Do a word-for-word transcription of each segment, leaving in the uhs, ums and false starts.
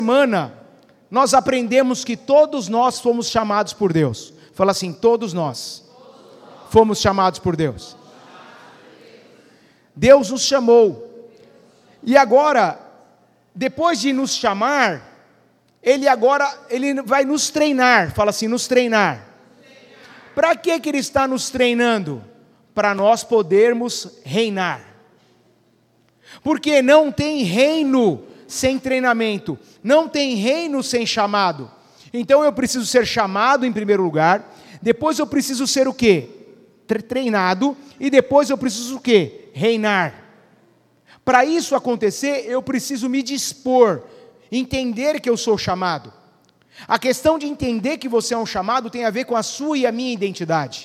semana nós aprendemos que todos nós fomos chamados por Deus. Fala assim, todos nós fomos chamados por Deus. Deus nos chamou. E agora, depois de nos chamar, Ele agora, Ele vai nos treinar. Fala assim, nos treinar. Para que que Ele está nos treinando? Para nós podermos reinar. Porque não tem reino sem treinamento. Não tem reino sem chamado. Então eu preciso ser chamado em primeiro lugar. Depois eu preciso ser o quê? Treinado. E depois eu preciso o quê? Reinar. Para isso acontecer, eu preciso me dispor. Entender que eu sou chamado. A questão de entender que você é um chamado tem a ver com a sua e a minha identidade.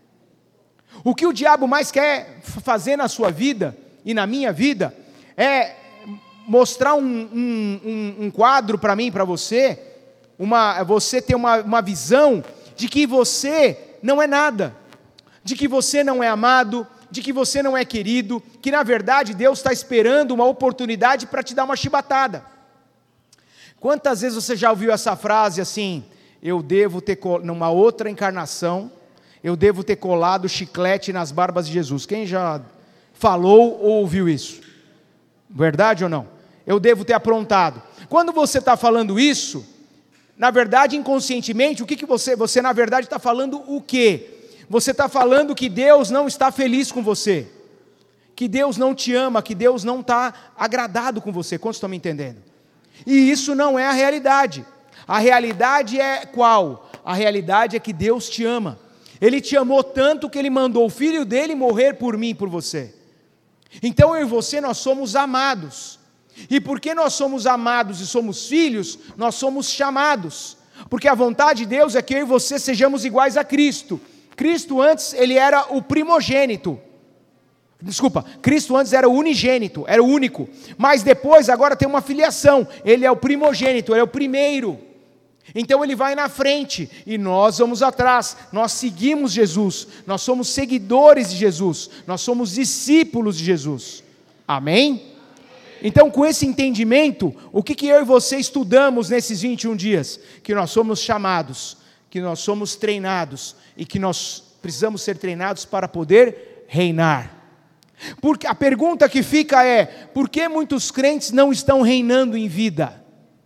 O que o diabo mais quer fazer na sua vida e na minha vida é mostrar um, um, um, um quadro para mim, para você, uma, você ter uma, uma visão de que você não é nada, de que você não é amado, de que você não é querido, que na verdade Deus está esperando uma oportunidade para te dar uma chibatada. Quantas vezes você já ouviu essa frase assim, eu devo ter, numa outra encarnação, eu devo ter colado chiclete nas barbas de Jesus? Quem já falou ou ouviu isso? Verdade ou não? Eu devo ter aprontado. Quando você está falando isso, na verdade, inconscientemente, o que, que você, você na verdade está falando o quê? Você está falando que Deus não está feliz com você, que Deus não te ama, que Deus não está agradado com você. Quantos estão me entendendo? E isso não é a realidade. A realidade é qual? A realidade é que Deus te ama. Ele te amou tanto que Ele mandou o Filho dEle morrer por mim e por você. Então eu e você, nós somos amados. E porque nós somos amados e somos filhos, nós somos chamados. Porque a vontade de Deus é que eu e você sejamos iguais a Cristo. Cristo antes, Ele era o primogênito. Desculpa, Cristo antes era o unigênito, era o único. Mas depois, agora tem uma filiação. Ele é o primogênito, Ele é o primeiro. Então Ele vai na frente e nós vamos atrás. Nós seguimos Jesus. Nós somos seguidores de Jesus. Nós somos discípulos de Jesus. Amém? Então, com esse entendimento, o que, que eu e você estudamos nesses vinte e um dias? Que nós somos chamados, que nós somos treinados e que nós precisamos ser treinados para poder reinar. Porque a pergunta que fica é, por que muitos crentes não estão reinando em vida?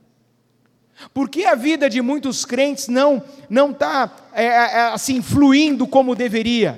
Por que a vida de muitos crentes não não está é, é, assim, fluindo como deveria?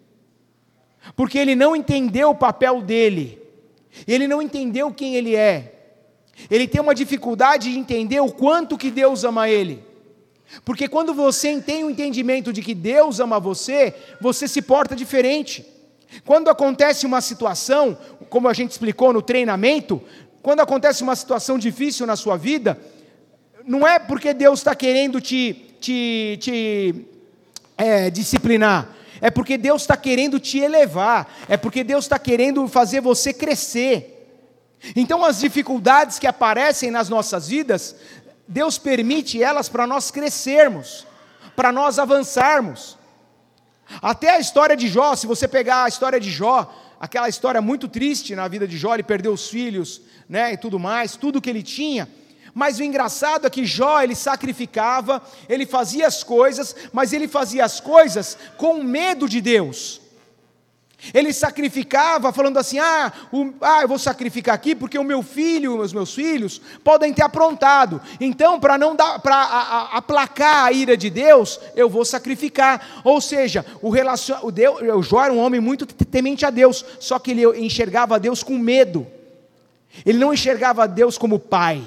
Porque ele não entendeu o papel dele. Ele não entendeu quem ele é. Ele tem uma dificuldade de entender o quanto que Deus ama ele. Porque quando você tem o entendimento de que Deus ama você, você se porta diferente. Quando acontece uma situação, como a gente explicou no treinamento, quando acontece uma situação difícil na sua vida, não é porque Deus está querendo te, te, te é, disciplinar. É porque Deus está querendo te elevar, é porque Deus está querendo fazer você crescer. Então as dificuldades que aparecem nas nossas vidas, Deus permite elas para nós crescermos, para nós avançarmos. Até a história de Jó, se você pegar a história de Jó, aquela história muito triste na vida de Jó, ele perdeu os filhos, né, e tudo mais, tudo que ele tinha. Mas o engraçado é que Jó, ele sacrificava, ele fazia as coisas, mas ele fazia as coisas com medo de Deus. Ele sacrificava falando assim, ah, o, ah, eu vou sacrificar aqui porque o meu filho, os meus filhos, podem ter aprontado. Então, para não dar, para aplacar a ira de Deus, eu vou sacrificar. Ou seja, o, relacion, o, Deus, o Jó era um homem muito temente a Deus, só que ele enxergava a Deus com medo. Ele não enxergava a Deus como pai.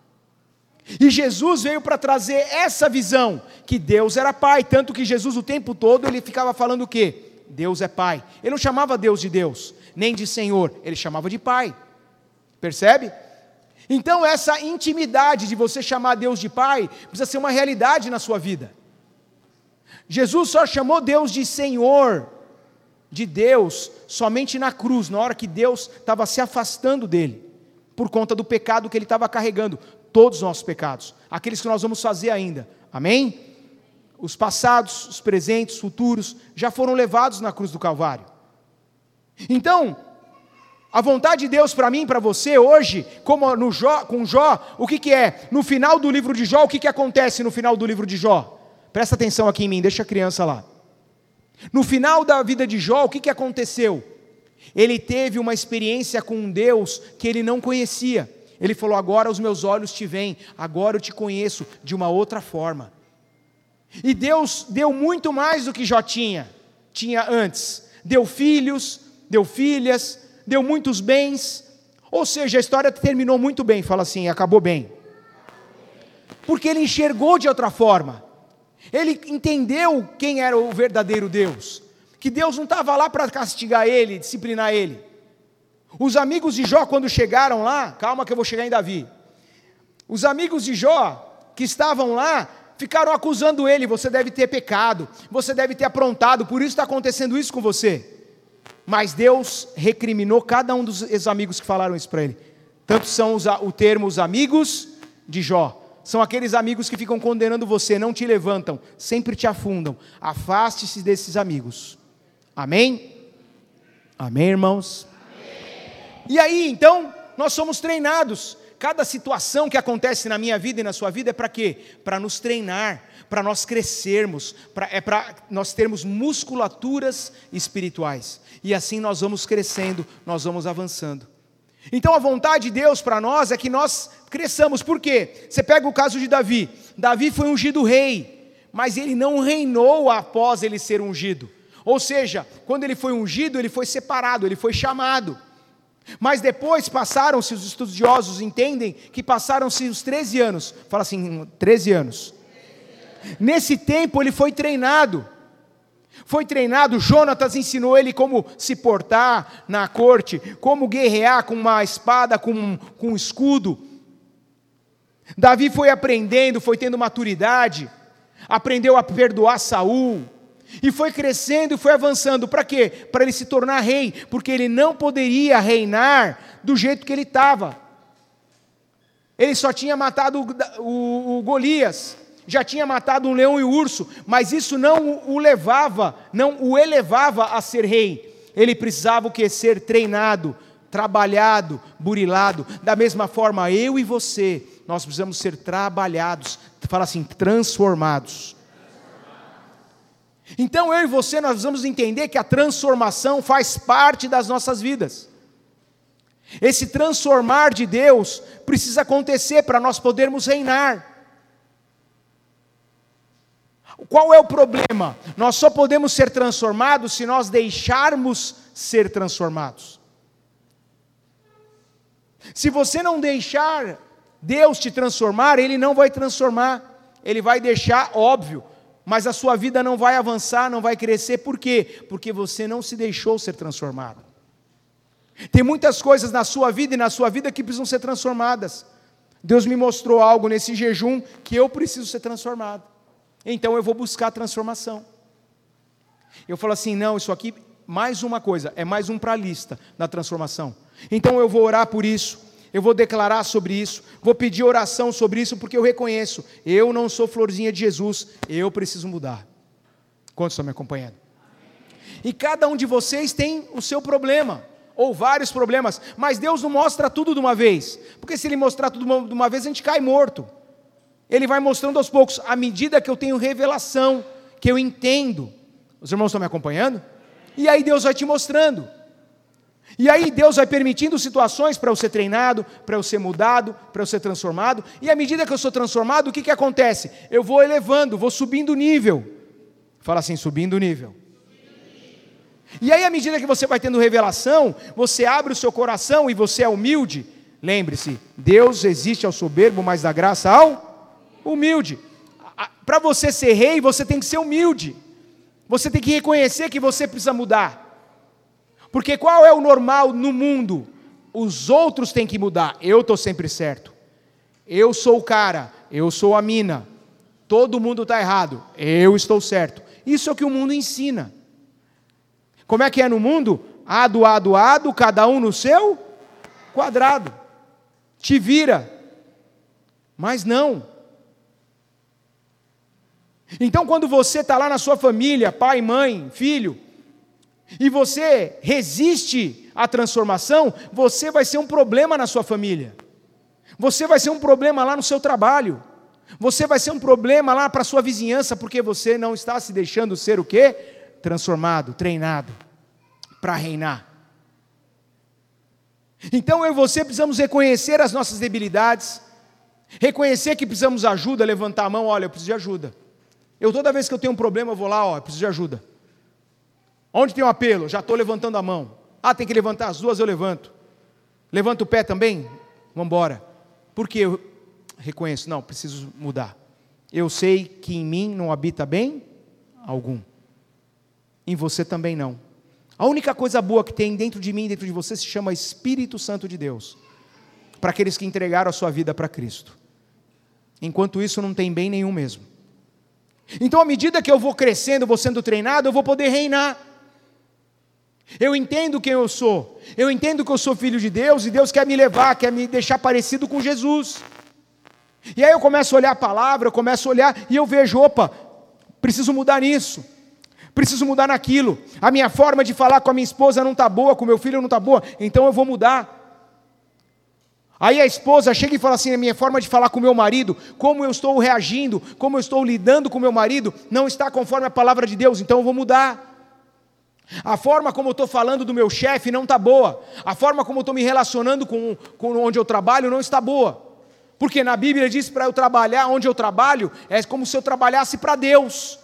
E Jesus veio para trazer essa visão, que Deus era pai, tanto que Jesus o tempo todo ele ficava falando o quê? Deus é pai. Ele não chamava Deus de Deus, nem de Senhor, ele chamava de pai. Percebe? Então essa intimidade de você chamar Deus de pai, precisa ser uma realidade na sua vida. Jesus só chamou Deus de Senhor, de Deus, somente na cruz, na hora que Deus estava se afastando dele, por conta do pecado que ele estava carregando. Todos os nossos pecados, aqueles que nós vamos fazer ainda, amém? Os passados, os presentes, os futuros, já foram levados na cruz do Calvário. Então, A vontade de Deus para mim, para você hoje, como no Jó, com Jó, o que que é? No final do livro de Jó, o que que acontece no final do livro de Jó? Presta atenção aqui em mim, deixa a criança lá. No final da vida de Jó, o que que aconteceu? Ele teve uma experiência com um Deus que ele não conhecia. Ele falou, agora os meus olhos te veem, agora eu te conheço de uma outra forma. E Deus deu muito mais do que Jó tinha, tinha antes. Deu filhos, deu filhas, deu muitos bens, ou seja, a história terminou muito bem, fala assim, acabou bem. Porque ele enxergou de outra forma, ele entendeu quem era o verdadeiro Deus, que Deus não estava lá para castigar ele, disciplinar ele. Os amigos de Jó, quando chegaram lá, calma que eu vou chegar em Davi, os amigos de Jó, que estavam lá, ficaram acusando ele, você deve ter pecado, você deve ter aprontado, por isso está acontecendo isso com você. Mas Deus recriminou cada um dos amigos que falaram isso para ele. Tanto são os, o termo os amigos de Jó. São aqueles amigos que ficam condenando você, não te levantam, sempre te afundam. Afaste-se desses amigos. Amém? Amém, irmãos? Amém. E aí, então, nós somos treinados. Cada situação que acontece na minha vida e na sua vida é para quê? Para nos treinar, para nós crescermos, pra, é para nós termos musculaturas espirituais. E assim nós vamos crescendo, nós vamos avançando. Então a vontade de Deus para nós é que nós cresçamos. Por quê? Você pega o caso de Davi. Davi foi ungido rei, mas ele não reinou após ele ser ungido. Ou seja, quando ele foi ungido, ele foi separado, ele foi chamado. Mas depois passaram-se, os estudiosos entendem, que passaram-se os treze anos. Fala assim, treze anos. Nesse tempo ele foi treinado. Foi treinado, Jonatas ensinou ele como se portar na corte, como guerrear com uma espada, com, com um escudo. Davi foi aprendendo, foi tendo maturidade, aprendeu a perdoar Saul, e foi crescendo e foi avançando. Para quê? Para ele se tornar rei, porque ele não poderia reinar do jeito que ele estava. Ele só tinha matado o, o, o Golias, já tinha matado um leão e um urso, mas isso não o levava, não o elevava a ser rei. Ele precisava o quê? Ser treinado, trabalhado, burilado. Da mesma forma, eu e você, nós precisamos ser trabalhados, fala assim, transformados. Então eu e você, nós precisamos entender que a transformação faz parte das nossas vidas. Esse transformar de Deus precisa acontecer para nós podermos reinar. Qual é o problema? Nós só podemos ser transformados se nós deixarmos ser transformados. Se você não deixar Deus te transformar, Ele não vai transformar, Ele vai deixar, óbvio, mas a sua vida não vai avançar, não vai crescer. Por quê? Porque você não se deixou ser transformado. Tem muitas coisas na sua vida e na sua vida que precisam ser transformadas. Deus me mostrou algo nesse jejum que eu preciso ser transformado. Então eu vou buscar a transformação. Eu falo assim, não, isso aqui, mais uma coisa, é mais um para a lista da transformação. Então eu vou orar por isso, eu vou declarar sobre isso, vou pedir oração sobre isso, porque eu reconheço, eu não sou florzinha de Jesus, eu preciso mudar. Quantos estão me acompanhando? E cada um de vocês tem o seu problema, ou vários problemas, mas Deus não mostra tudo de uma vez, porque se Ele mostrar tudo de uma vez, a gente cai morto. Ele vai mostrando aos poucos, à medida que eu tenho revelação, que eu entendo. Os irmãos estão me acompanhando? E aí Deus vai te mostrando. E aí Deus vai permitindo situações para eu ser treinado, para eu ser mudado, para eu ser transformado. E à medida que eu sou transformado, o que que acontece? Eu vou elevando, vou subindo o nível. Fala assim, subindo o nível. E aí à medida que você vai tendo revelação, você abre o seu coração e você é humilde. Lembre-se, Deus resiste ao soberbo, mas dá graça ao humilde. Para você ser rei, você tem que ser humilde. Você tem que reconhecer que você precisa mudar. Porque qual é o normal no mundo? Os outros têm que mudar. Eu estou sempre certo. Eu sou o cara. Eu sou a mina. Todo mundo está errado. Eu estou certo. Isso é o que o mundo ensina. Como é que é no mundo? Ado, ado, ado, cada um no seu quadrado. Te vira. Mas não. Então quando você está lá na sua família, pai, mãe, filho, e você resiste a transformação, você vai ser um problema na sua família. Você vai ser um problema lá no seu trabalho. Você vai ser um problema lá para a sua vizinhança, porque você não está se deixando ser o quê? Transformado, treinado, para reinar. Então eu e você precisamos reconhecer as nossas debilidades, reconhecer que precisamos de ajuda, levantar a mão, olha, eu preciso de ajuda. Eu toda vez que eu tenho um problema, eu vou lá, ó, eu preciso de ajuda. Onde tem um apelo? Já estou levantando a mão. Ah, tem que levantar as duas, eu levanto. Levanto o pé também? Vamos embora. Porque eu reconheço, não, preciso mudar. Eu sei que em mim não habita bem algum. Em você também não. A única coisa boa que tem dentro de mim e dentro de você se chama Espírito Santo de Deus. Para aqueles que entregaram a sua vida para Cristo. Enquanto isso, não tem bem nenhum mesmo. Então, à medida que eu vou crescendo, vou sendo treinado, eu vou poder reinar. Eu entendo quem eu sou. Eu entendo que eu sou filho de Deus e Deus quer me levar, quer me deixar parecido com Jesus. E aí eu começo a olhar a palavra, eu começo a olhar e eu vejo, opa, preciso mudar nisso. Preciso mudar naquilo. A minha forma de falar com a minha esposa não está boa, com o meu filho não está boa, então eu vou mudar. Aí a esposa chega e fala assim, a minha forma de falar com o meu marido, como eu estou reagindo, como eu estou lidando com o meu marido, não está conforme a palavra de Deus, então eu vou mudar. A forma como eu estou falando do meu chefe não está boa. A forma como eu estou me relacionando com, com onde eu trabalho não está boa. Porque na Bíblia diz para eu trabalhar onde eu trabalho, é como se eu trabalhasse para Deus.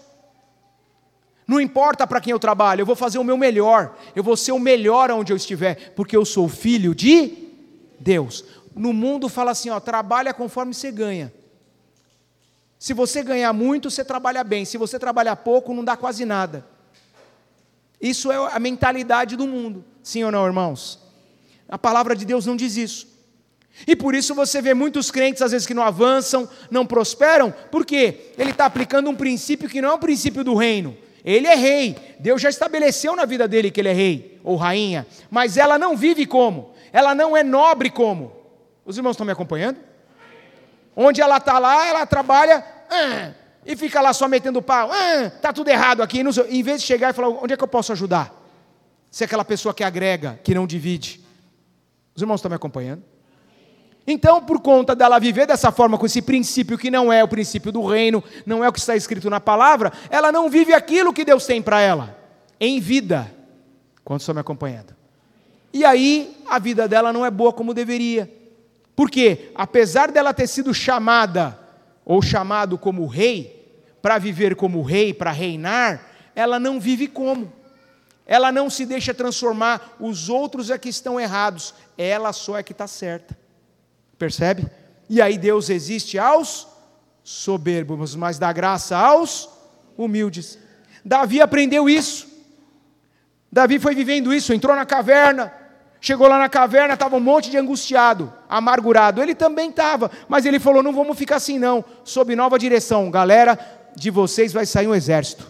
Não importa para quem eu trabalho, eu vou fazer o meu melhor, eu vou ser o melhor onde eu estiver, porque eu sou filho de Deus. No mundo fala assim, ó, trabalha conforme você ganha. Se você ganhar muito, você trabalha bem, se você trabalhar pouco, não dá quase nada. Isso é a mentalidade do mundo, sim ou não, irmãos? A palavra de Deus não diz isso. E por isso você vê muitos crentes, às vezes, que não avançam, não prosperam, porque ele está aplicando um princípio que não é um princípio do reino. Ele é rei, Deus já estabeleceu na vida dele que ele é rei ou rainha, mas ela não vive como, ela não é nobre como. Os irmãos estão me acompanhando? Onde ela está lá, ela trabalha ah, e fica lá só metendo pau, está ah, tudo errado aqui, não sei, em vez de chegar e falar, onde é que eu posso ajudar? Ser aquela pessoa que agrega, que não divide. Os irmãos estão me acompanhando? Então, por conta dela viver dessa forma, com esse princípio que não é o princípio do reino, não é o que está escrito na palavra, ela não vive aquilo que Deus tem para ela, em vida. Quantos estão me acompanhando? E aí, a vida dela não é boa como deveria. Por quê? Apesar dela ter sido chamada, ou chamado como rei, para viver como rei, para reinar, ela não vive como. Ela não se deixa transformar, os outros é que estão errados, ela só é que está certa. Percebe? E aí Deus resiste aos soberbos, mas dá graça aos humildes. Davi aprendeu isso. Davi foi vivendo isso, entrou na caverna, chegou lá na caverna, estava um monte de angustiado, amargurado. Ele também estava, mas ele falou, não vamos ficar assim não, sob nova direção. Galera, de vocês vai sair um exército.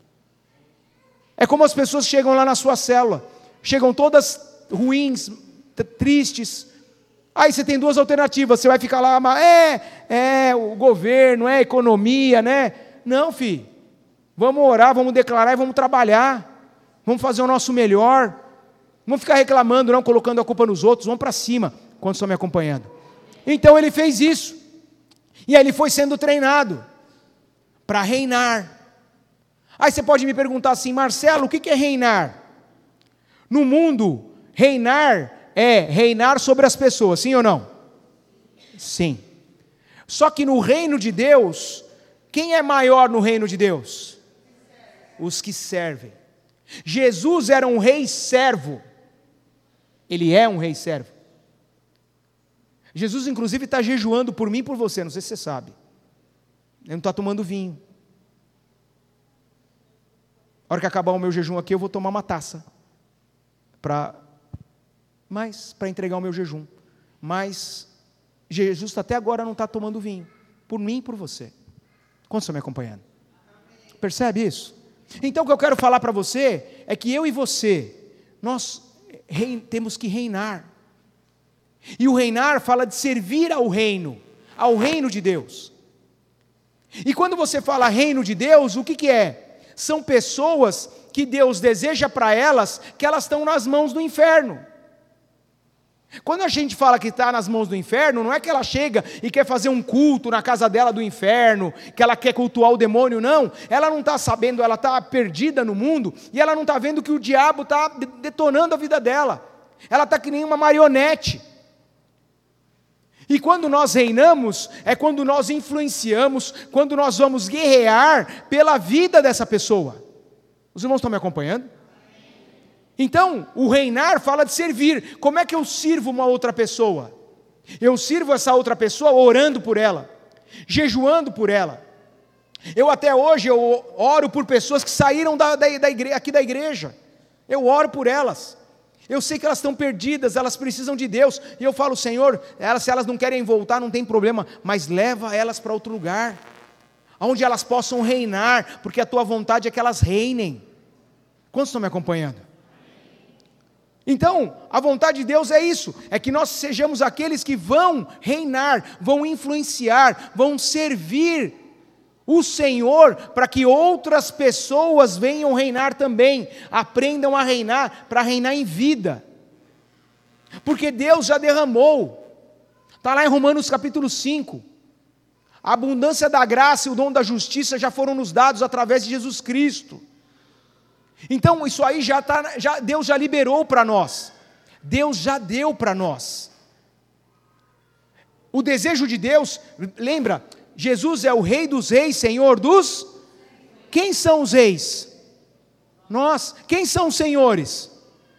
É como as pessoas chegam lá na sua célula, chegam todas ruins, tristes. Aí você tem duas alternativas, você vai ficar lá, mas é, é o governo, é a economia, né? Não, filho, vamos orar, vamos declarar e vamos trabalhar, vamos fazer o nosso melhor, não vamos ficar reclamando, não, colocando a culpa nos outros, vamos para cima, quando estão me acompanhando. Então ele fez isso, e aí ele foi sendo treinado para reinar. Aí você pode me perguntar assim, Marcelo, o que é reinar? No mundo, reinar é reinar sobre as pessoas, sim ou não? Sim. Só que no reino de Deus, quem é maior no reino de Deus? Os que servem. Jesus era um rei servo. Ele é um rei servo. Jesus, inclusive, está jejuando por mim e por você, não sei se você sabe. Ele não está tomando vinho. A hora que acabar o meu jejum aqui, eu vou tomar uma taça. Para... Mas, para entregar o meu jejum. Mas, Jesus até agora não está tomando vinho. Por mim e por você. Quantos estão me acompanhando? Percebe isso? Então, o que eu quero falar para você, é que eu e você, nós rein, temos que reinar. E o reinar fala de servir ao reino. Ao reino de Deus. E quando você fala reino de Deus, o que que é? São pessoas que Deus deseja para elas, que elas estão nas mãos do inferno. Quando a gente fala que está nas mãos do inferno, não é que ela chega e quer fazer um culto na casa dela do inferno, que ela quer cultuar o demônio, não. Ela não está sabendo, ela está perdida no mundo, e ela não está vendo que o diabo está detonando a vida dela. Ela está que nem uma marionete. E quando nós reinamos, é quando nós influenciamos, quando nós vamos guerrear pela vida dessa pessoa. Os irmãos estão me acompanhando? Então, o reinar fala de servir. Como é que eu sirvo uma outra pessoa? Eu sirvo essa outra pessoa orando por ela, jejuando por ela. Eu até hoje eu oro por pessoas que saíram da, da, da igre, aqui da igreja. Eu oro por elas. Eu sei que elas estão perdidas, elas precisam de Deus. E eu falo, Senhor, elas, se elas não querem voltar, não tem problema, mas leva elas para outro lugar, onde elas possam reinar, porque a tua vontade é que elas reinem. Quantos estão me acompanhando? Então, a vontade de Deus é isso, é que nós sejamos aqueles que vão reinar, vão influenciar, vão servir o Senhor, para que outras pessoas venham reinar também, aprendam a reinar, para reinar em vida, porque Deus já derramou, está lá em Romanos capítulo cinco, a abundância da graça e o dom da justiça já foram nos dados através de Jesus Cristo. Então isso aí já está, já, Deus já liberou para nós, Deus já deu para nós. O desejo de Deus, lembra, Jesus é o Rei dos reis, Senhor dos... Quem são os reis? Nós. Quem são os senhores?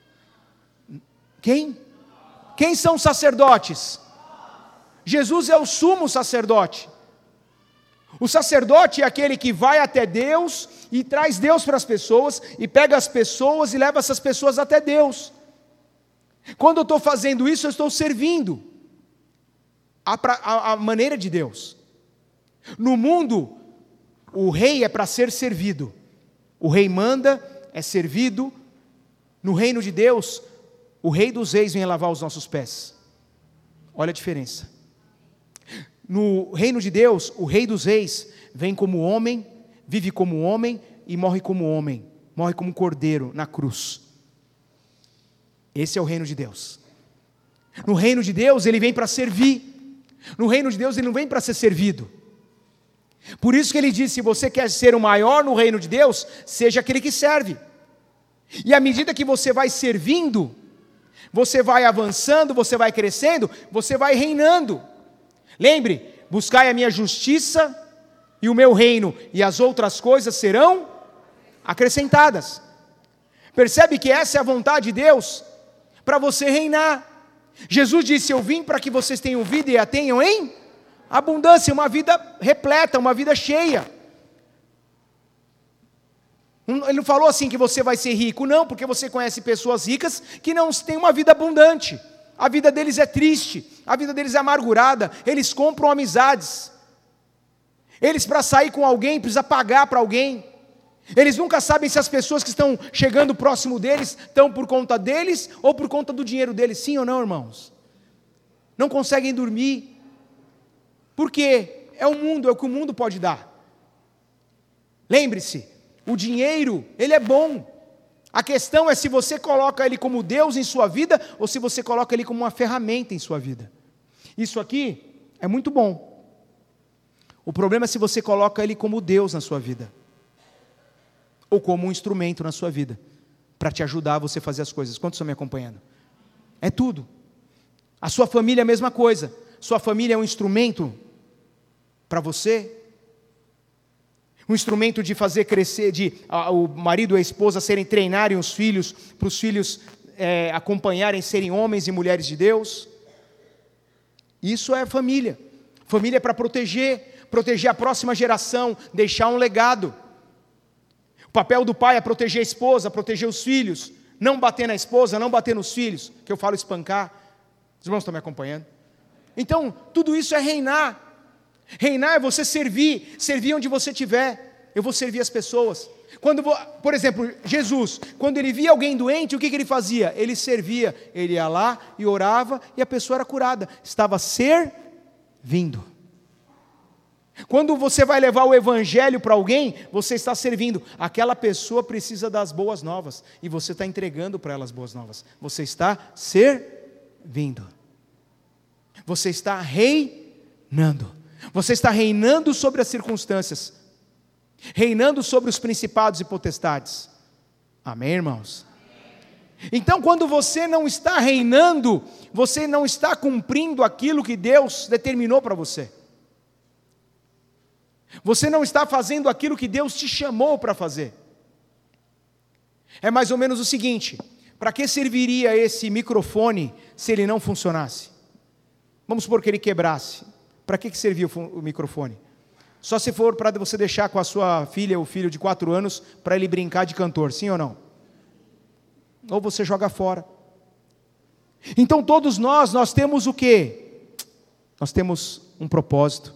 Quem? Quem são os sacerdotes? Jesus é o sumo sacerdote. O sacerdote é aquele que vai até Deus e traz Deus para as pessoas, e pega as pessoas e leva essas pessoas até Deus. Quando eu estou fazendo isso, eu estou servindo a, a, a maneira de Deus. No mundo, o rei é para ser servido. O rei manda, é servido. No reino de Deus, o Rei dos reis vem lavar os nossos pés. Olha a diferença. No reino de Deus, o Rei dos reis vem como homem, vive como homem e morre como homem, morre como cordeiro na cruz. Esse é o reino de Deus. No reino de Deus, ele vem para servir. No reino de Deus, ele não vem para ser servido. Por isso que ele diz, se você quer ser o maior no reino de Deus, seja aquele que serve. E à medida que você vai servindo, você vai avançando, você vai crescendo, você vai reinando. Lembre, buscai a minha justiça e o meu reino, e as outras coisas serão acrescentadas. Percebe que essa é a vontade de Deus, para você reinar. Jesus disse, eu vim para que vocês tenham vida e a tenham em abundância, uma vida repleta, uma vida cheia. Ele não falou assim que você vai ser rico, não, porque você conhece pessoas ricas que não têm uma vida abundante. A vida deles é triste, a vida deles é amargurada, eles compram amizades. Eles, para sair com alguém, precisam pagar para alguém. Eles nunca sabem se as pessoas que estão chegando próximo deles estão por conta deles ou por conta do dinheiro deles, sim ou não, irmãos? Não conseguem dormir, porque é o mundo, é o que o mundo pode dar. Lembre-se, o dinheiro, ele é bom. A questão é se você coloca ele como Deus em sua vida, ou se você coloca ele como uma ferramenta em sua vida. Isso aqui é muito bom. O problema é se você coloca ele como Deus na sua vida, ou como um instrumento na sua vida, para te ajudar a você fazer as coisas. Quantos estão me acompanhando? É tudo. A sua família é a mesma coisa. Sua família é um instrumento para você, um instrumento de fazer crescer, de a, o marido e a esposa serem, treinarem os filhos, para os filhos é, acompanharem, serem homens e mulheres de Deus. Isso é família. Família é para proteger, proteger a próxima geração, deixar um legado. O papel do pai é proteger a esposa, proteger os filhos, não bater na esposa, não bater nos filhos, que eu falo espancar. Os irmãos estão me acompanhando? Então, tudo isso é reinar. Reinar é você servir, servir onde você estiver. Eu vou servir as pessoas. Quando, por exemplo, Jesus, quando ele via alguém doente, o que, que ele fazia? Ele servia, ele ia lá e orava e a pessoa era curada. Estava servindo. Quando você vai levar o evangelho para alguém, você está servindo. Aquela pessoa precisa das boas novas e você está entregando para ela as boas novas. Você está servindo. vindo. Você está reinando. Você está reinando sobre as circunstâncias, reinando sobre os principados e potestades. Amém, irmãos? Então, quando você não está reinando, você não está cumprindo aquilo que Deus determinou para você. Você não está fazendo aquilo que Deus te chamou para fazer. É mais ou menos o seguinte: para que serviria esse microfone se ele não funcionasse? Vamos supor que ele quebrasse. Para que servia o microfone? Só se for para você deixar com a sua filha ou filho de quatro anos para ele brincar de cantor, sim ou não? Ou você joga fora. Então todos nós, nós temos o quê? Nós temos um propósito.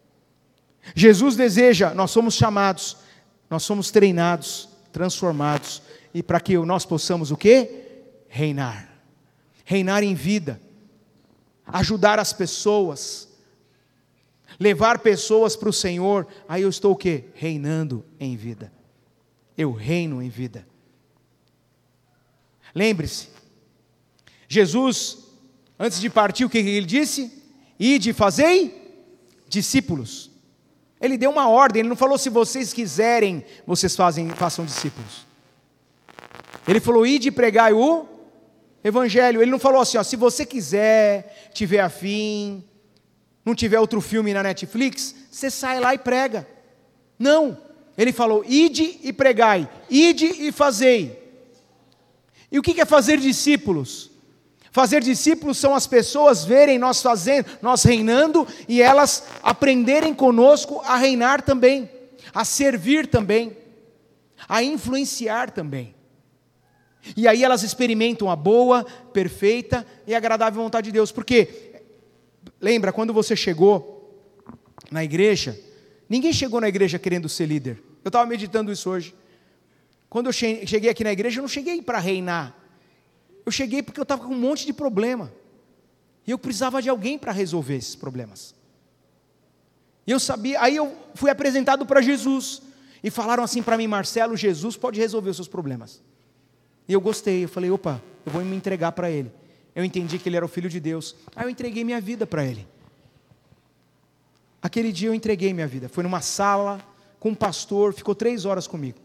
Jesus deseja, nós somos chamados, nós somos treinados, transformados, e para que nós possamos o quê? Reinar. Reinar em vida. Ajudar as pessoas. Levar pessoas para o Senhor. Aí eu estou o quê? Reinando em vida. Eu reino em vida. Lembre-se, Jesus, antes de partir, o que ele disse? Ide, fazei discípulos. Ele deu uma ordem, ele não falou: se vocês quiserem, vocês fazem, façam discípulos. Ele falou: ide e pregai o Evangelho. Ele não falou assim, ó, se você quiser, tiver afim, não tiver outro filme na Netflix, você sai lá e prega. Não, ele falou: ide e pregai, ide e fazei. E o que é fazer discípulos? Fazer discípulos são as pessoas verem nós fazendo, nós reinando, e elas aprenderem conosco a reinar também, a servir também, a influenciar também. E aí elas experimentam a boa, perfeita e agradável vontade de Deus. Porque, lembra, quando você chegou na igreja, ninguém chegou na igreja querendo ser líder. Eu estava meditando isso hoje. Quando eu cheguei aqui na igreja, eu não cheguei para reinar. Eu cheguei porque eu estava com um monte de problema. E eu precisava de alguém para resolver esses problemas. E eu sabia, aí eu fui apresentado para Jesus. E falaram assim para mim: Marcelo, Jesus pode resolver os seus problemas. E eu gostei, eu falei: opa, eu vou me entregar para Ele. Eu entendi que Ele era o Filho de Deus. Aí eu entreguei minha vida para Ele. Aquele dia eu entreguei minha vida. Foi numa sala, com um pastor, ficou três horas comigo.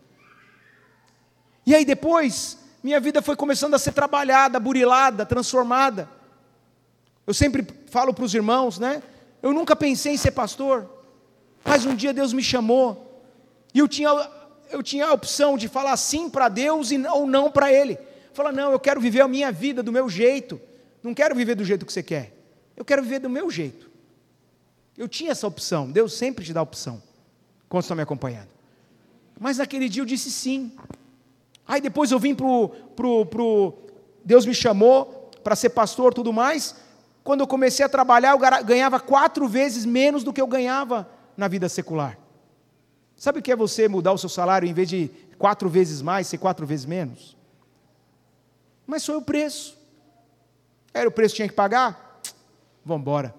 E aí depois, minha vida foi começando a ser trabalhada, burilada, transformada. Eu sempre falo para os irmãos, né? Eu nunca pensei em ser pastor, mas um dia Deus me chamou, e eu tinha, eu tinha a opção de falar sim para Deus e, ou não para Ele. Falar: não, eu quero viver a minha vida do meu jeito, não quero viver do jeito que você quer, eu quero viver do meu jeito. Eu tinha essa opção, Deus sempre te dá a opção, quando estão me acompanhando. Mas naquele dia eu disse sim. Aí depois eu vim para o... Pro, pro, Deus me chamou para ser pastor e tudo mais. Quando eu comecei a trabalhar, eu ganhava quatro vezes menos do que eu ganhava na vida secular. Sabe o que é você mudar o seu salário, em vez de quatro vezes mais, ser quatro vezes menos? Mas foi o preço. Era o preço que tinha que pagar? Vamos embora.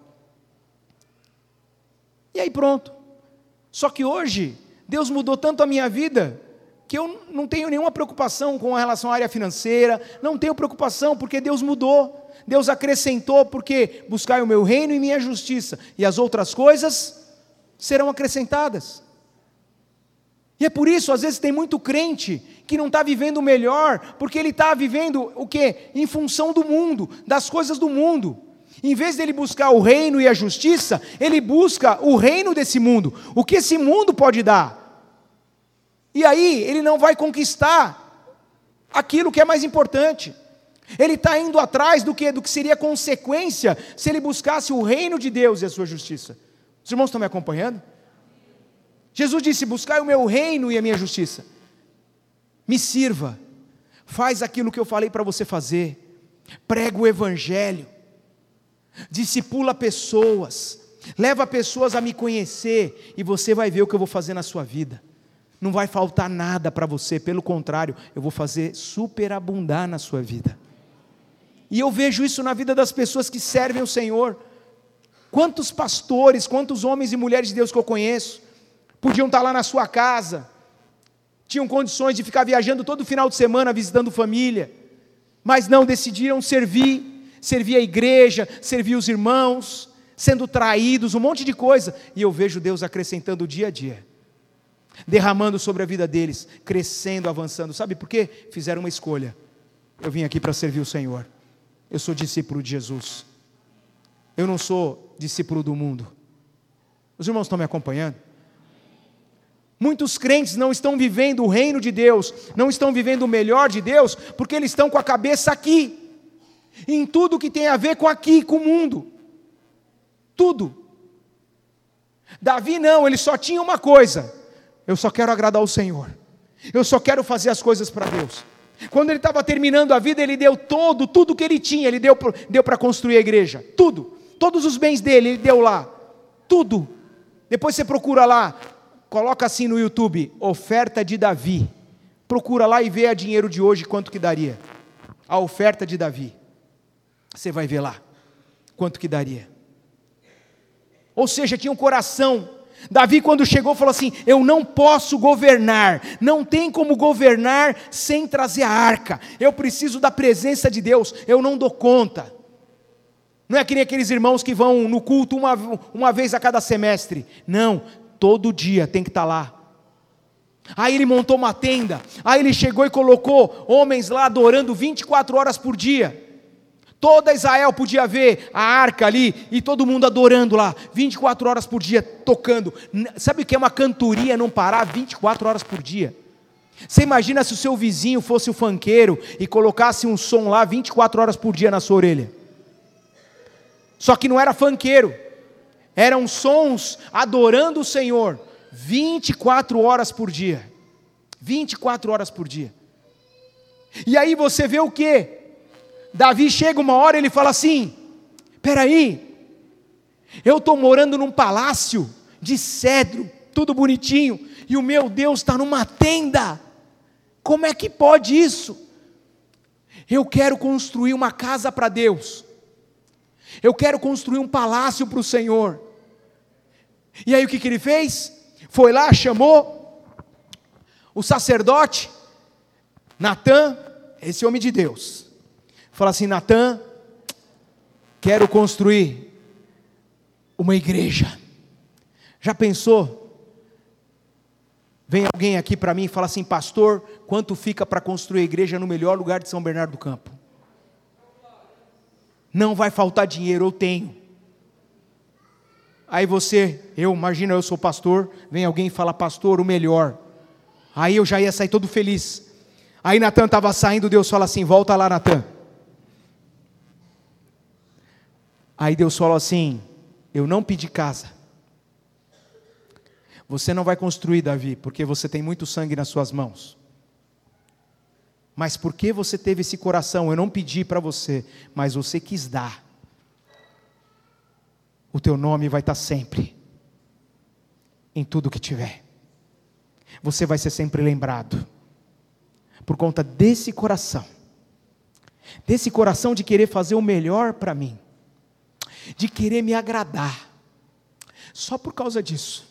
E aí pronto. Só que hoje, Deus mudou tanto a minha vida, que eu não tenho nenhuma preocupação com relação à área financeira, não tenho preocupação, porque Deus mudou, Deus acrescentou, porque buscai o meu reino e minha justiça, e as outras coisas serão acrescentadas. E é por isso, às vezes tem muito crente que não está vivendo o melhor, porque ele está vivendo o quê? Em função do mundo, das coisas do mundo. Em vez dele buscar o reino e a justiça, ele busca o reino desse mundo, o que esse mundo pode dar. E aí ele não vai conquistar aquilo que é mais importante. Ele está indo atrás do que, do que seria consequência se ele buscasse o reino de Deus e a sua justiça. Os irmãos estão me acompanhando? Jesus disse: buscai o meu reino e a minha justiça. Me sirva, faz aquilo que eu falei para você fazer, prega o evangelho, discipula pessoas, leva pessoas a me conhecer, e você vai ver o que eu vou fazer na sua vida. Não vai faltar nada para você, pelo contrário, eu vou fazer superabundar na sua vida. E eu vejo isso na vida das pessoas que servem o Senhor. Quantos pastores, quantos homens e mulheres de Deus que eu conheço, podiam estar lá na sua casa, tinham condições de ficar viajando todo final de semana, visitando família, mas não, decidiram servir, servir a igreja, servir os irmãos, sendo traídos, um monte de coisa, e eu vejo Deus acrescentando dia a dia, derramando sobre a vida deles, crescendo, avançando. Sabe por quê? Fizeram uma escolha. Eu vim aqui para servir o Senhor. Eu sou discípulo de Jesus. Eu não sou discípulo do mundo. Os irmãos estão me acompanhando? Muitos crentes não estão vivendo o reino de Deus, não estão vivendo o melhor de Deus, porque eles estão com a cabeça aqui, em tudo que tem a ver com aqui, com o mundo. Tudo. Davi não, ele só tinha uma coisa: eu só quero agradar o Senhor, eu só quero fazer as coisas para Deus. Quando ele estava terminando a vida, ele deu todo, tudo que ele tinha, ele deu, deu para construir a igreja, tudo, todos os bens dele, ele deu lá, tudo. Depois você procura lá, coloca assim no YouTube, oferta de Davi, procura lá e vê a dinheiro de hoje quanto que daria, a oferta de Davi, você vai ver lá, quanto que daria. Ou seja, tinha um coração. Davi, quando chegou, falou assim: eu não posso governar, não tem como governar sem trazer a arca, eu preciso da presença de Deus, eu não dou conta. Não é que nem aqueles irmãos que vão no culto uma, uma vez a cada semestre, não, todo dia tem que estar lá. Aí ele montou uma tenda, aí ele chegou e colocou homens lá adorando vinte e quatro horas por dia. Toda Israel podia ver a arca ali, e todo mundo adorando lá, vinte e quatro horas por dia, tocando. Sabe o que é uma cantoria não parar vinte e quatro horas por dia? Você imagina se o seu vizinho fosse o funkeiro, e colocasse um som lá vinte e quatro horas por dia na sua orelha. Só que não era funkeiro, eram sons adorando o Senhor, vinte e quatro horas por dia. vinte e quatro horas por dia. E aí você vê o quê? Davi chega uma hora e ele fala assim: peraí, eu estou morando num palácio de cedro, tudo bonitinho, e o meu Deus está numa tenda, como é que pode isso? Eu quero construir uma casa para Deus, eu quero construir um palácio para o Senhor. E aí o que, que ele fez? Foi lá, chamou o sacerdote Natã, esse homem de Deus. Fala assim: Natã, quero construir uma igreja. Já pensou? Vem alguém aqui para mim e fala assim: pastor, quanto fica para construir a igreja no melhor lugar de São Bernardo do Campo? Não vai faltar dinheiro, eu tenho. Aí você, eu, imagina, eu sou pastor, vem alguém e fala: pastor, o melhor. Aí eu já ia sair todo feliz. Aí Natã estava saindo, Deus fala assim: volta lá, Natã. Aí Deus falou assim: eu não pedi casa. Você não vai construir, Davi, porque você tem muito sangue nas suas mãos. Mas porque você teve esse coração, eu não pedi para você, mas você quis dar. O teu nome vai estar sempre em tudo que tiver. Você vai ser sempre lembrado. Por conta desse coração. Desse coração de querer fazer o melhor para mim. De querer me agradar. Só por causa disso.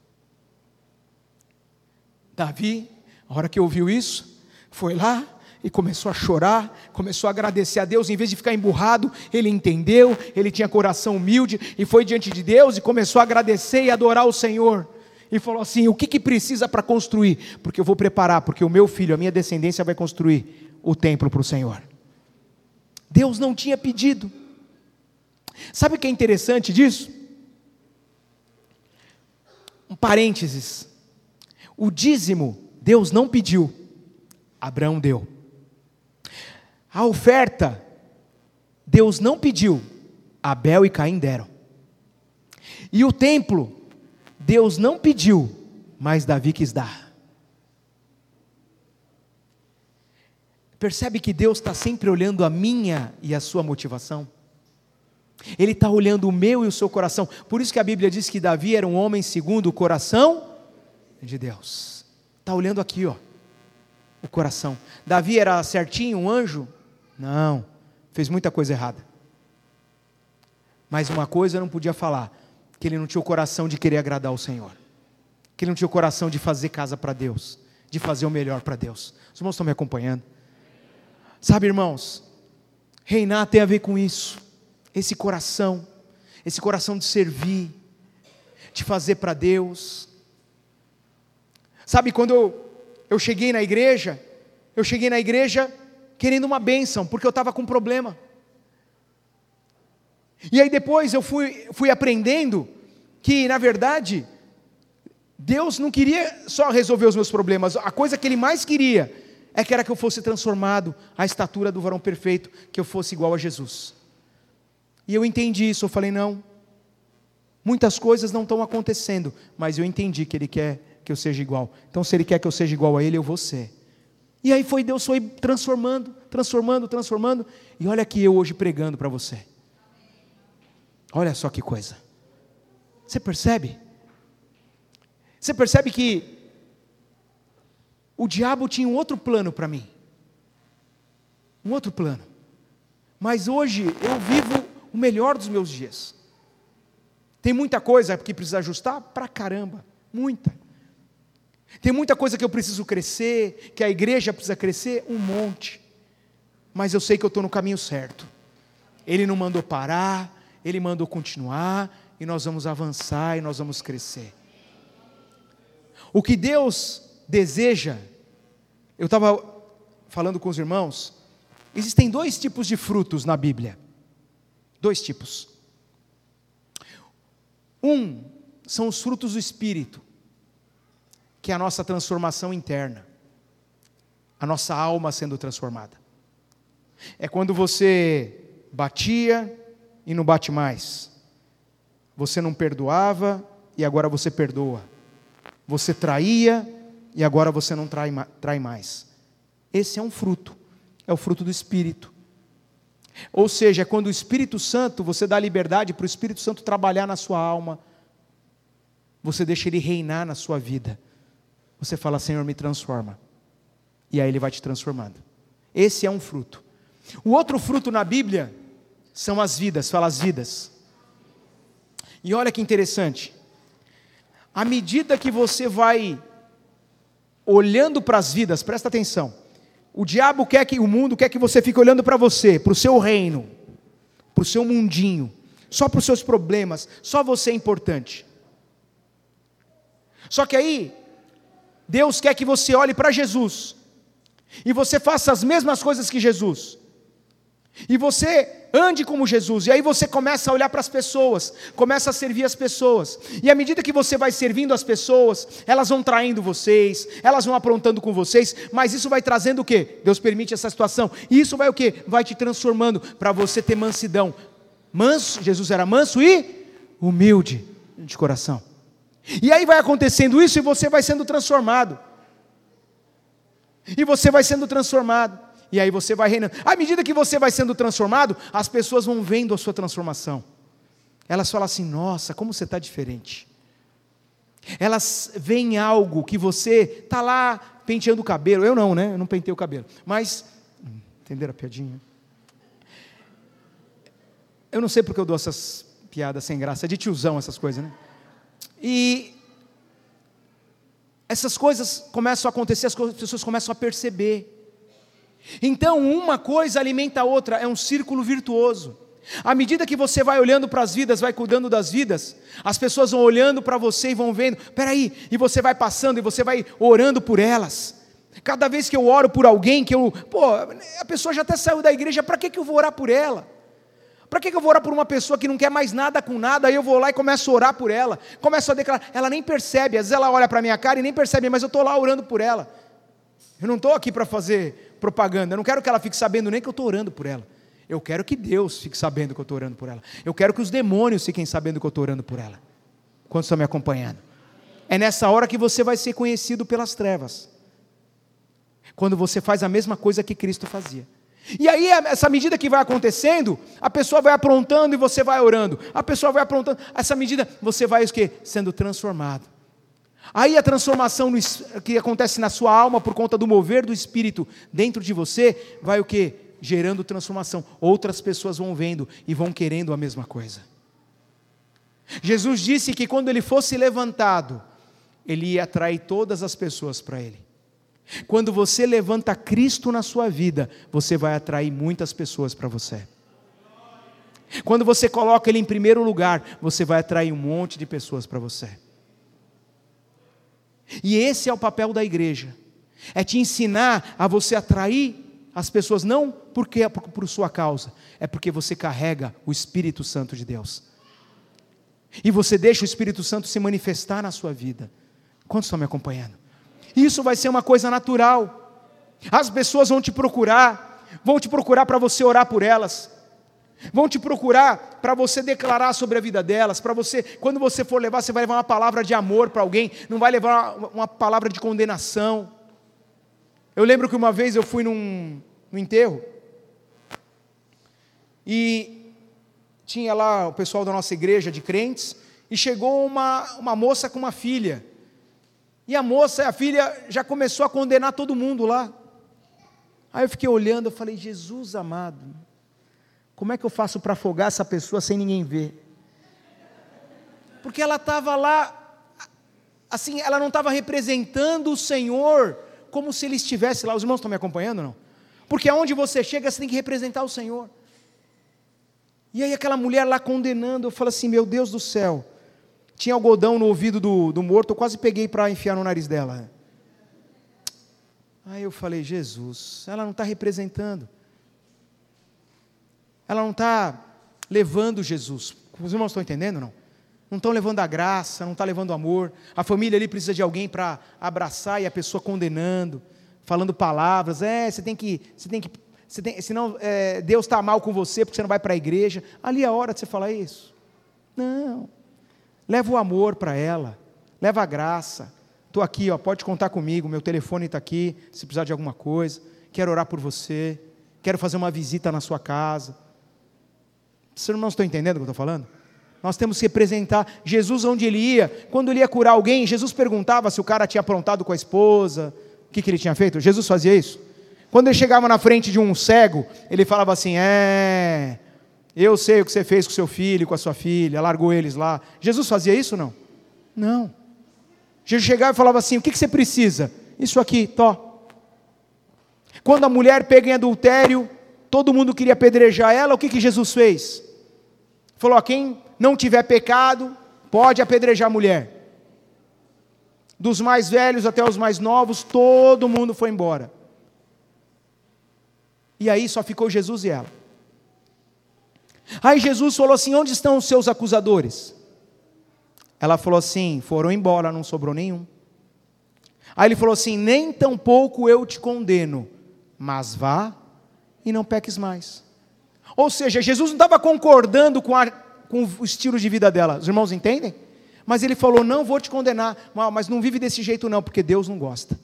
Davi, a hora que ouviu isso, foi lá e começou a chorar, começou a agradecer a Deus. Em vez de ficar emburrado, ele entendeu, ele tinha coração humilde, e foi diante de Deus e começou a agradecer e adorar o Senhor. E falou assim: o que, que precisa para construir? Porque eu vou preparar, porque o meu filho, a minha descendência vai construir o templo para o Senhor. Deus não tinha pedido. Sabe o que é interessante disso? Um parênteses. O dízimo, Deus não pediu, Abraão deu. A oferta, Deus não pediu, Abel e Caim deram. E o templo, Deus não pediu, mas Davi quis dar. Percebe que Deus está sempre olhando a minha e a sua motivação? Ele está olhando o meu e o seu coração. Por isso que a Bíblia diz que Davi era um homem segundo o coração de Deus. Está olhando aqui, ó, o coração. Davi era certinho, um anjo? Não, fez muita coisa errada. Mas uma coisa eu não podia falar: que ele não tinha o coração de querer agradar o Senhor, que ele não tinha o coração de fazer casa para Deus, de fazer o melhor para Deus. Os irmãos estão me acompanhando? Sabe, irmãos, Reinar tem a ver com isso, esse coração, esse coração de servir, de fazer para Deus. Sabe, quando eu, eu cheguei na igreja, eu cheguei na igreja querendo uma bênção, porque eu estava com um problema. E aí depois eu fui, fui aprendendo que, na verdade, Deus não queria só resolver os meus problemas, a coisa que Ele mais queria é que era que eu fosse transformado à estatura do varão perfeito, que eu fosse igual a Jesus. E eu entendi isso, eu falei, não, muitas coisas não estão acontecendo, mas eu entendi que Ele quer que eu seja igual. Então, se Ele quer que eu seja igual a Ele, eu vou ser. E aí foi, Deus foi transformando, transformando, transformando, e olha aqui eu hoje pregando para você. Olha só que coisa. Você percebe? Você percebe que o diabo tinha um outro plano para mim. Um outro plano. Mas hoje eu vivo o melhor dos meus dias. Tem muita coisa que precisa ajustar? Pra caramba. Muita. Tem muita coisa que eu preciso crescer, que a igreja precisa crescer, um monte. Mas eu sei que eu estou no caminho certo. Ele não mandou parar, Ele mandou continuar, e nós vamos avançar, e nós vamos crescer. O que Deus deseja, eu estava falando com os irmãos, existem dois tipos de frutos na Bíblia. Dois tipos. Um, são os frutos do Espírito, que é a nossa transformação interna, a nossa alma sendo transformada. É quando você batia e não bate mais, você não perdoava e agora você perdoa, você traía e agora você não trai, trai mais. Esse é um fruto, é o fruto do Espírito. Ou seja, é quando o Espírito Santo, você dá liberdade para o Espírito Santo trabalhar na sua alma, você deixa Ele reinar na sua vida. Você fala, Senhor, me transforma. E aí Ele vai te transformando. Esse é um fruto. O outro fruto na Bíblia são as vidas, fala as vidas. E olha que interessante. À medida que você vai olhando para as vidas, presta atenção. O diabo quer que, o mundo quer que você fique olhando para você, para o seu reino, para o seu mundinho, só para os seus problemas, só você é importante. Só que aí, Deus quer que você olhe para Jesus, e você faça as mesmas coisas que Jesus, e você ande como Jesus, e aí você começa a olhar para as pessoas, começa a servir as pessoas, e à medida que você vai servindo as pessoas, elas vão traindo vocês, elas vão aprontando com vocês, mas isso vai trazendo o quê? Deus permite essa situação, e isso vai o quê? Vai te transformando, para você ter mansidão. Manso, Jesus era manso e humilde de coração. E aí vai acontecendo isso, e você vai sendo transformado, e você vai sendo transformado, e aí você vai reinando. À medida que você vai sendo transformado, as pessoas vão vendo a sua transformação. Elas falam assim, nossa, como você está diferente. Elas veem algo que você está lá penteando o cabelo. Eu não, né? Eu não pentei o cabelo. Mas, entenderam a piadinha? Eu não sei porque eu dou essas piadas sem graça. É de tiozão essas coisas, né? E essas coisas começam a acontecer, as pessoas começam a perceber. Então uma coisa alimenta a outra, é um círculo virtuoso. À medida que você vai olhando para as vidas, vai cuidando das vidas, as pessoas vão olhando para você e vão vendo, peraí, e você vai passando e você vai orando por elas. Cada vez que eu oro por alguém, que eu, pô, a pessoa já até saiu da igreja, para que, que eu vou orar por ela? Para que, que eu vou orar por uma pessoa que não quer mais nada com nada, aí eu vou lá e começo a orar por ela, começo a declarar, ela nem percebe, às vezes ela olha para a minha cara e nem percebe, mas eu estou lá orando por ela. Eu não estou aqui para fazer propaganda, eu não quero que ela fique sabendo nem que eu estou orando por ela. Eu quero que Deus fique sabendo que eu estou orando por ela. Eu quero que os demônios fiquem sabendo que eu estou orando por ela. Quantos estão me acompanhando? É nessa hora que você vai ser conhecido pelas trevas. Quando você faz a mesma coisa que Cristo fazia. E aí, essa medida que vai acontecendo, a pessoa vai aprontando e você vai orando. A pessoa vai aprontando, essa medida, você vai o quê? Sendo transformado. Aí a transformação no, que acontece na sua alma por conta do mover do Espírito dentro de você, vai o quê? Gerando transformação. Outras pessoas vão vendo e vão querendo a mesma coisa. Jesus disse que quando Ele fosse levantado, Ele ia atrair todas as pessoas para Ele. Quando você levanta Cristo na sua vida, você vai atrair muitas pessoas para você. Quando você coloca Ele em primeiro lugar, você vai atrair um monte de pessoas para você. E esse é o papel da igreja, é te ensinar a você atrair as pessoas, não porque é por, por sua causa, é porque você carrega o Espírito Santo de Deus, e você deixa o Espírito Santo se manifestar na sua vida. Quantos estão me acompanhando? Isso vai ser uma coisa natural, as pessoas vão te procurar, vão te procurar para você orar por elas, vão te procurar para você declarar sobre a vida delas, para você, quando você for levar, você vai levar uma palavra de amor para alguém, não vai levar uma, uma palavra de condenação. Eu lembro que uma vez eu fui num, num enterro, e tinha lá o pessoal da nossa igreja de crentes, e chegou uma, uma moça com uma filha, e a moça e a filha já começou a condenar todo mundo lá. Aí eu fiquei olhando, eu falei, Jesus amado, como é que eu faço para afogar essa pessoa sem ninguém ver? Porque ela estava lá, assim, ela não estava representando o Senhor, como se Ele estivesse lá. Os irmãos estão me acompanhando ou não? Porque aonde você chega, você tem que representar o Senhor. E aí aquela mulher lá condenando, eu falo assim, meu Deus do céu, tinha algodão no ouvido do, do morto, eu quase peguei para enfiar no nariz dela. Aí eu falei, Jesus, ela não está representando. Ela não está levando Jesus. Os irmãos estão entendendo, não? Não estão levando a graça, não está levando o amor. A família ali precisa de alguém para abraçar, e a pessoa condenando, falando palavras, é, você tem que, você tem que, você tem, senão é, Deus está mal com você, porque você não vai para a igreja. Ali é a hora de você falar isso. Não, leva o amor para ela, leva a graça. Estou aqui, ó, pode contar comigo, meu telefone está aqui, se precisar de alguma coisa, quero orar por você, quero fazer uma visita na sua casa. Os irmãos estão entendendo o que eu estou falando? Nós temos que representar Jesus onde Ele ia. Quando Ele ia curar alguém, Jesus perguntava se o cara tinha aprontado com a esposa, o que, que ele tinha feito. Jesus fazia isso. Quando Ele chegava na frente de um cego, Ele falava assim, é, eu sei o que você fez com seu filho, com a sua filha, largou eles lá. Jesus fazia isso ou não? Não. Jesus chegava e falava assim, o que, que você precisa? Isso aqui, tó. Quando a mulher pega em adultério, todo mundo queria apedrejar ela, o que, que Jesus fez? Falou, ó, quem não tiver pecado, pode apedrejar a mulher. Dos mais velhos até os mais novos, todo mundo foi embora. E aí só ficou Jesus e ela. Aí Jesus falou assim, onde estão os seus acusadores? Ela falou assim, foram embora, não sobrou nenhum. Aí ele falou assim, nem tampouco eu te condeno, mas vá e não peques mais. Ou seja, Jesus não estava concordando com, a, com o estilo de vida dela. Os irmãos entendem? Mas Ele falou, não vou te condenar, mas não vive desse jeito não, porque Deus não gosta.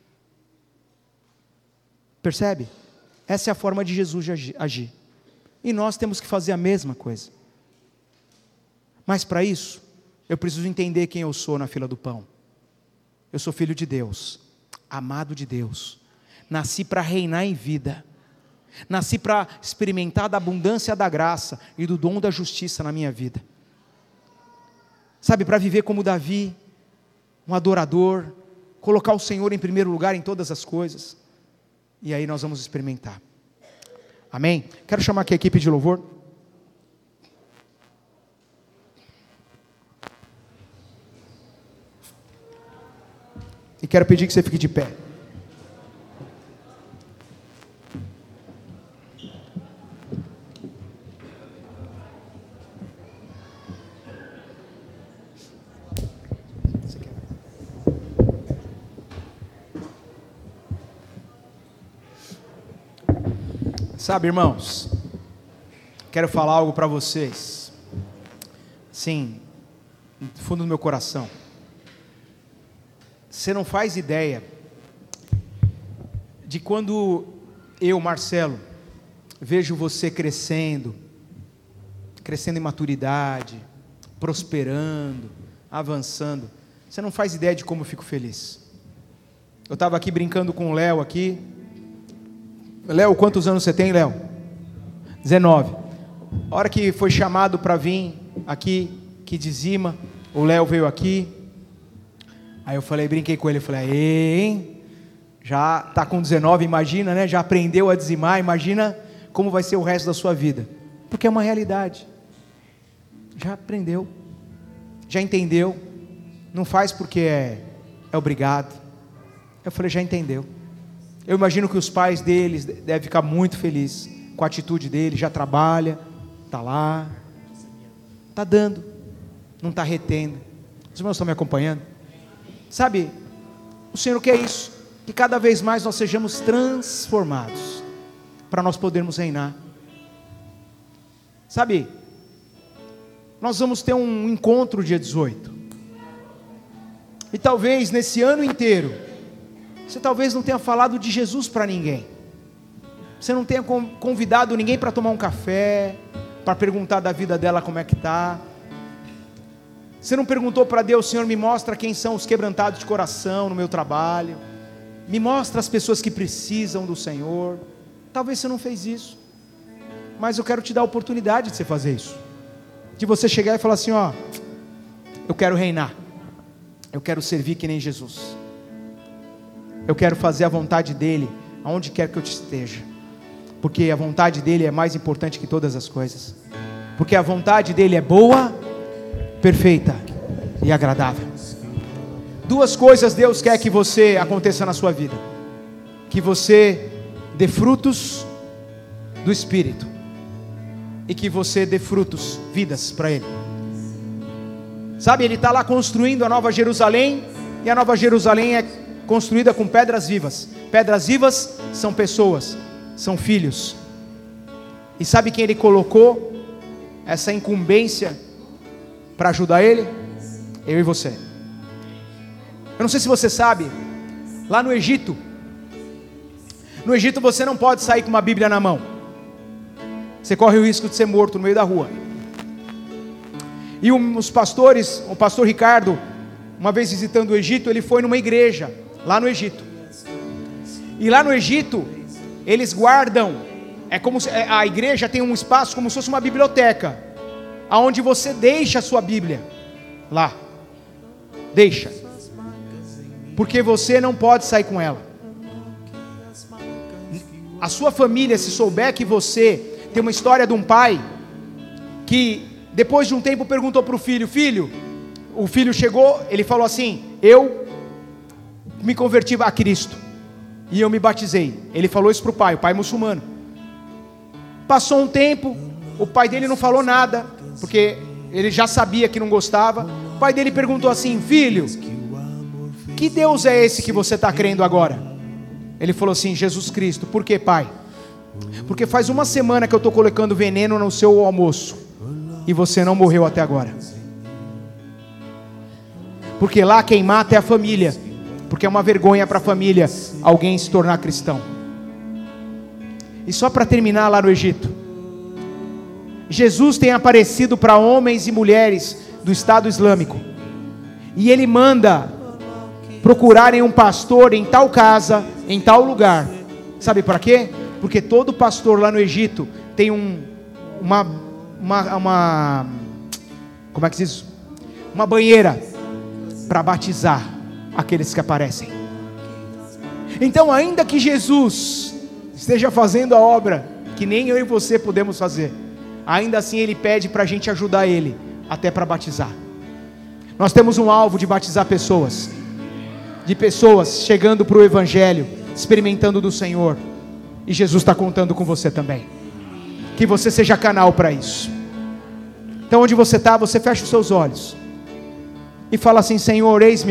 Percebe? Essa é a forma de Jesus de agir. E nós temos que fazer a mesma coisa. Mas para isso, eu preciso entender quem eu sou na fila do pão. Eu sou filho de Deus, amado de Deus. Nasci para reinar em vida. Nasci para experimentar da abundância da graça e do dom da justiça na minha vida. Sabe, para viver como Davi, um adorador, colocar o Senhor em primeiro lugar em todas as coisas. E aí nós vamos experimentar. Amém? Quero chamar aqui a equipe de louvor. E quero pedir que você fique de pé. Sabe, irmãos, quero falar algo para vocês, sim, no fundo do meu coração. Você não faz ideia de quando eu, Marcelo, vejo você crescendo, crescendo em maturidade, prosperando, avançando. Você não faz ideia de como eu fico feliz. Eu estava aqui brincando com o Léo aqui. Léo, quantos anos você tem, Léo? dezenove. A hora que foi chamado para vir aqui, que dizima, o Léo veio aqui. Aí eu falei, brinquei com ele, eu falei, hein? Já está com dezenove, imagina, né? Já aprendeu a dizimar, imagina como vai ser o resto da sua vida. Porque é uma realidade. Já aprendeu, já entendeu, não faz porque é, é obrigado. Eu falei, já entendeu. Eu imagino que os pais deles devem ficar muito felizes com a atitude dele, já trabalha, está lá, está dando, não está retendo. Os irmãos estão me acompanhando? Sabe, o Senhor quer isso, que cada vez mais nós sejamos transformados, para nós podermos reinar. Sabe, nós vamos ter um encontro dia dezoito, e talvez nesse ano inteiro, você talvez não tenha falado de Jesus para ninguém, você não tenha convidado ninguém para tomar um café, para perguntar da vida dela como é que está, você não perguntou para Deus, Senhor, me mostra quem são os quebrantados de coração no meu trabalho, me mostra as pessoas que precisam do Senhor. Talvez você não fez isso, mas eu quero te dar a oportunidade de você fazer isso, de você chegar e falar assim, ó, eu quero reinar, eu quero servir que nem Jesus, eu quero fazer a vontade dEle, aonde quer que eu esteja, porque a vontade dEle é mais importante que todas as coisas, porque a vontade dEle é boa, perfeita e agradável. Duas coisas Deus quer que você aconteça na sua vida, que você dê frutos do Espírito, e que você dê frutos, vidas para Ele. Sabe, Ele está lá construindo a Nova Jerusalém, e a Nova Jerusalém é construída com pedras vivas. Pedras vivas são pessoas, são filhos. E sabe quem Ele colocou essa incumbência para ajudar Ele? Eu e você. Eu não sei se você sabe, lá no Egito, no Egito você não pode sair com uma Bíblia na mão, você corre o risco de ser morto no meio da rua. E os pastores, o pastor Ricardo, uma vez visitando o Egito, ele foi numa igreja, lá no Egito, e lá no Egito, eles guardam, é como se, a igreja tem um espaço como se fosse uma biblioteca, aonde você deixa a sua Bíblia, lá, deixa, porque você não pode sair com ela. A sua família, se souber que você tem uma história de um pai que depois de um tempo perguntou para o filho, filho, o filho chegou, ele falou assim, eu me converti a Cristo, e eu me batizei. Ele falou isso para o pai, o pai muçulmano. Passou um tempo, o pai dele não falou nada, porque ele já sabia que não gostava. O pai dele perguntou assim, filho, que Deus é esse que você está crendo agora? Ele falou assim, Jesus Cristo. Por que, pai? Porque faz uma semana que eu estou colocando veneno no seu almoço, e você não morreu até agora. Porque lá quem mata é a família, porque é uma vergonha para a família alguém se tornar cristão. E só para terminar, lá no Egito, Jesus tem aparecido para homens e mulheres do Estado Islâmico, e Ele manda procurarem um pastor em tal casa, em tal lugar. Sabe para quê? Porque todo pastor lá no Egito tem um, uma, uma, uma, como é que se diz? Uma banheira para batizar aqueles que aparecem. Então, ainda que Jesus esteja fazendo a obra que nem eu e você podemos fazer, ainda assim Ele pede para a gente ajudar Ele, até para batizar. Nós temos um alvo de batizar pessoas, de pessoas chegando para o Evangelho, experimentando do Senhor, e Jesus está contando com você também, que você seja canal para isso. Então onde você está, você fecha os seus olhos, e fala assim, Senhor, eis-me